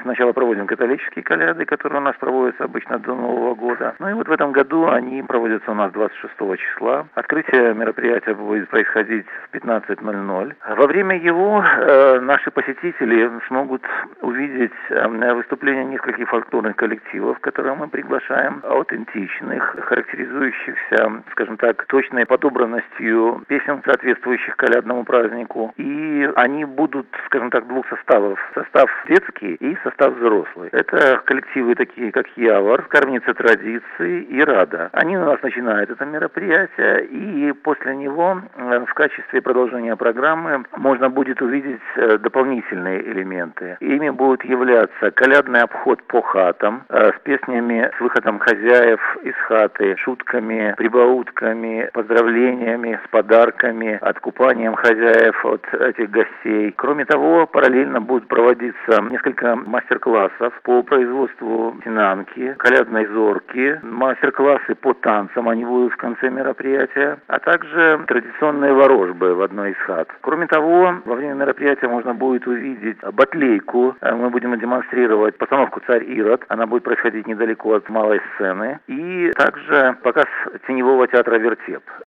сначала проводим католические коляды, которые у нас проводятся обычно до Нового года. Ну и вот в этом году они проводятся у нас 26 числа. Открытие мероприятия будет происходить в 15:00. Во время его наши посетители смогут увидеть выступления нескольких фольклорных коллективов, которые мы приглашаем, аутентичных, характеризующихся, скажем так, точной подобранностью песен, соответствующих колядному празднику. И они будут, скажем так, двух составов. Состав детский и состав взрослый. Это коллективы такие, как Явор, Скарбница традиций и Рада. Они у нас начинают это мероприятие, и после него в качестве продолжения программы можно будет увидеть дополнительные элементы. Ими будут являться колядный обход по хатам с песнями, с выходом хозяев из хаты, шутками, прибаутками, поздравлениями, с подарками, откупанием хозяев от этих гостей. Кроме того, параллельно будут проводиться несколько мастер-классов по производству тинанки, колядной зорки, мастер-классы по танцам, они будут в конце мероприятия, а также традиционные ворожбы в одной из хат. Кроме того, во время мероприятия можно будет увидеть батлейку. Мы будем демонстрировать постановку «Царь Ирод». Она будет происходить недалеко от малой сцены. И также показ теневого театра «Вертеп».